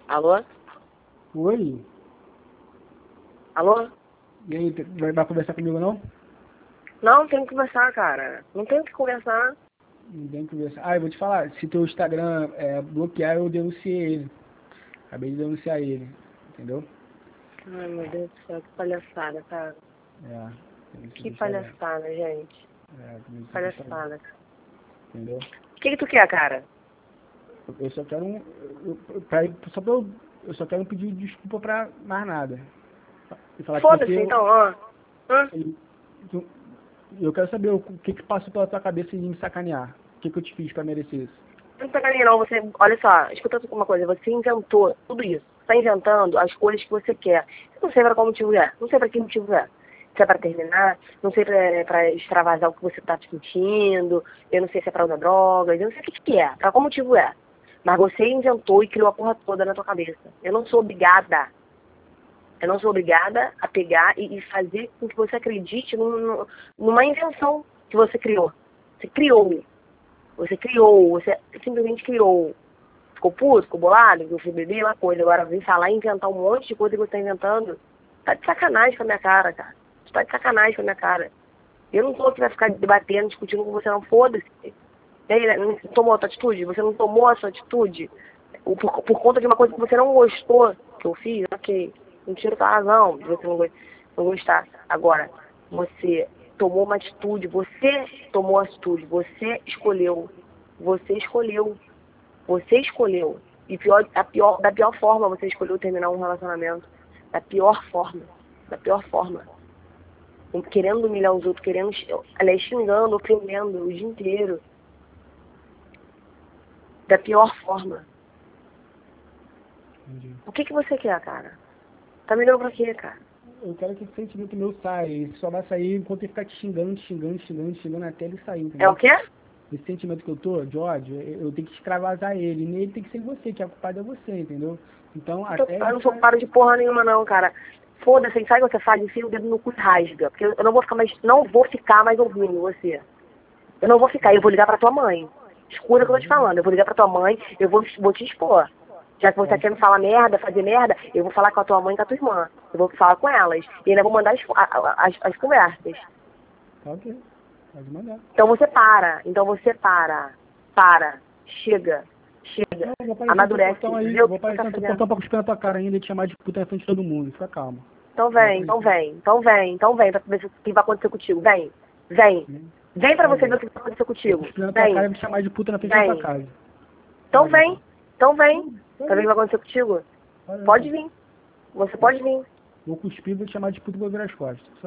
Alô? Oi? Alô? E aí, vai conversar comigo não? Não, tem que conversar, cara. Não tem o que conversar. Não tem que conversar. Ah, eu vou te falar, se teu Instagram bloquear, eu denunciei ele. Acabei de denunciar ele, entendeu? Ai, meu Deus do céu, que palhaçada, cara. É, denunciei Que teu Instagram. palhaçada, gente. Denunciei teu Instagram, Palhaçada. entendeu? O que tu quer, cara? Eu só quero eu só quero pedir desculpa pra mais nada. E falar que Foda-se, então, ó. Hã? tu- eu quero saber o que passou pela tua cabeça em me sacanear. O que eu te fiz pra merecer isso? Não tá carinho, não. Você, olha só, escuta uma coisa. Você inventou tudo isso. Você tá inventando as coisas que você quer. Eu não sei pra qual motivo é. Não sei pra que motivo é. Se é pra terminar, não sei pra extravasar o que você tá sentindo, eu não sei se é pra usar drogas, eu não sei o que é, pra qual motivo é. Mas você inventou e criou a porra toda na tua cabeça. Eu não sou obrigada. Eu não sou obrigada a pegar e fazer com que você acredite numa invenção que você criou. Você criou. Você criou, você simplesmente criou. Ficou puto, ficou bolado, que eu fui beber uma coisa. Agora vem falar e inventar um monte de coisa que você está inventando. Tá de sacanagem com a minha cara, cara. Você tá de sacanagem com a minha cara. Eu não tô aqui pra ficar debatendo, discutindo com você, não. Foda-se. E aí, né, não tomou a tua atitude? Você não tomou a sua atitude? Por conta de uma coisa que você não gostou que eu fiz? Ok. Não tiro tua razão de você não gostar. Agora, você tomou uma atitude, você tomou a atitude, você escolheu. Você escolheu. Você escolheu. E da pior forma você escolheu terminar um relacionamento. Da pior forma. Da pior forma. Querendo humilhar os outros, querendo, aliás, xingando, ofendendo o dia inteiro. Da pior forma. Entendi. O que você quer, cara? Tá melhor pra quê, cara? Eu quero que esse sentimento meu saia. Ele só vai sair enquanto ele ficar te xingando até ele sair, É o entendeu? quê? Esse sentimento que eu tô, de ódio, eu tenho que extravasar ele. E nele tem que ser você, que a culpada é você, entendeu? Então, até Eu ele não sou sair. para de porra nenhuma, não, cara. Foda-se, sabe o que você faz? Enfia o dedo no cu e rasga. Porque eu não vou ficar mais ouvindo você. Eu não vou ficar, eu vou ligar pra tua mãe. Escuta o que eu tô te falando. Eu vou ligar pra tua mãe, eu vou te expor. Já que você quer me falar merda, fazer merda, eu vou falar com a tua mãe e com a tua irmã. Eu vou falar com elas. E ainda vou mandar as conversas. Tá ok. Pode mandar. Então você para. Então você para. Para. Chega. Chega. Não, eu vou aparecer no teu Amadurece. portão aí. Vê o Vou que você aparecer tá no teu fazendo. portão pra cuspir na tua cara ainda e te chamar de puta na frente de todo mundo. Fica calma. Então Vou vem, então aparecer. vem, então vem, então vem, pra ver o que vai acontecer contigo. Vem, vem. Vem pra Tá você bom. ver o que vai acontecer Vou contigo. cuspir na tua cara Vem, e me chamar de puta na frente da tua vem. casa. Então Pode vem, então. então vem. Pode Pra ver o que vir. vai acontecer contigo. Pode vir, Pode então. vir. Você pode vir. Vou cuspir e vou te chamar de puta e vou virar as costas.